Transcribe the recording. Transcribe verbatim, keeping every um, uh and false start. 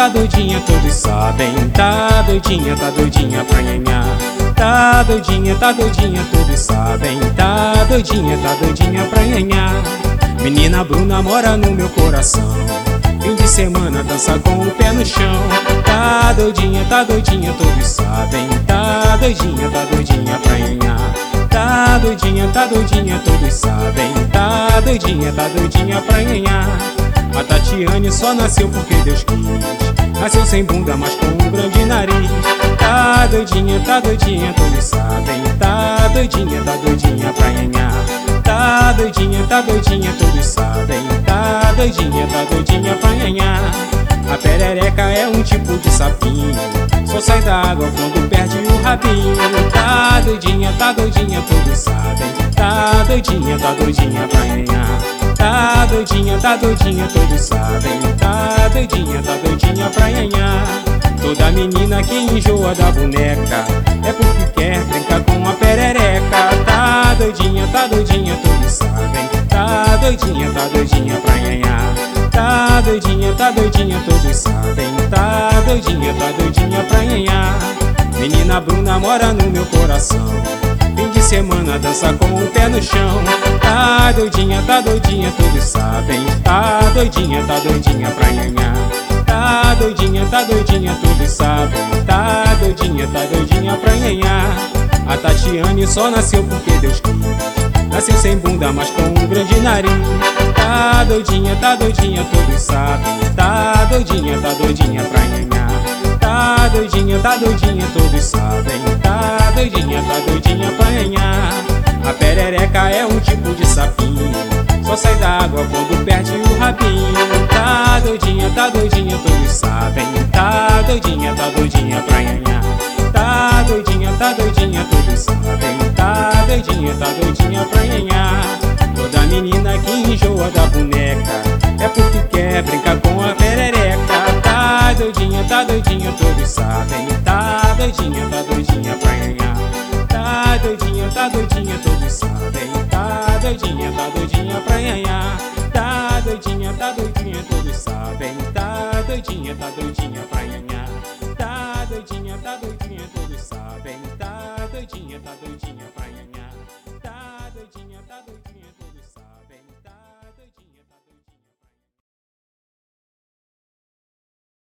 tá doidinha, todos sabem. Tá doidinha, tá doidinha pra nhanhá. Tá doidinha, tá doidinha, todos sabem. Tá doidinha, tá doidinha pra nhanhá. Menina Bruna mora no meu coração. Fim de semana dança com o pé no chão. Tá doidinha, tá doidinha, todos sabem. Tá doidinha, tá doidinha pra nhanhá. Tá doidinha, tá doidinha, todos sabem. Tá doidinha, tá doidinha pra nhanhá. A Tatiane só nasceu porque Deus quis. Nasceu sem bunda, mas com um grande nariz. Tá doidinha, tá doidinha, todos sabem. Tá doidinha, tá doidinha pra nhanhá. Tá doidinha, tá doidinha, todos sabem. Tá doidinha, tá doidinha pra nhanhá. A perereca é um tipo de sapinho, só sai da água quando perde o rabinho. Tá doidinha, tá doidinha, todos sabem. Tá doidinha, tá doidinha pra nhanhá. Tá doidinha, tá doidinha, todos sabem. Tá doidinha, tá doidinha pra nhanhá. Toda menina que enjoa da boneca é porque quer brincar com a perereca. Tá doidinha, tá doidinha, todos sabem. Tá doidinha, tá doidinha pra nhanhá. Tá doidinha, tá doidinha, todos sabem. Tá doidinha, tá doidinha pra nhanhá. Menina Bruna mora no meu coração. Fim de semana dança com o pé no chão. Tá doidinha, tá doidinha, todos sabem. Tá doidinha, tá doidinha pra nhanhá. Tá doidinha, tá doidinha, todos sabem. Tá doidinha, tá doidinha pra nhanhá. A Tatiane só nasceu porque Deus quis. Nasceu sem bunda, mas com um grande nariz. Tá doidinha, tá doidinha, todos sabem. Tá doidinha, tá doidinha pra nhanhá. Tá doidinha, tá doidinha, todos sabem. Tá doidinha, tá doidinha pra nhanhá. A perereca é um tipo de sapinho, só sai da água quando perde o rabinho. Tá doidinha, tá doidinha, todos sabem. Tá doidinha, tá doidinha pra nhanhá. Tá doidinha, tá doidinha, todos sabem. Tá doidinha, tá doidinha pra nhanhá. Toda menina que enjoa da boneca é porque quer brincar com a perereca. Tá doidinha, tá doidinha, todos sabem. Tá doidinha, tá doidinha pra nhanhá. Tá doidinha, tá doidinha, todos sabem. Tá doidinha, tá doidinha pra nhanhá. Tá doidinha, tá doidinha, todos sabem. Tá doidinha, tá doidinha pra nhanhá. Tá doidinha, tá doidinha, todos sabem. Tá doidinha, tá doidinha pra nhanhá.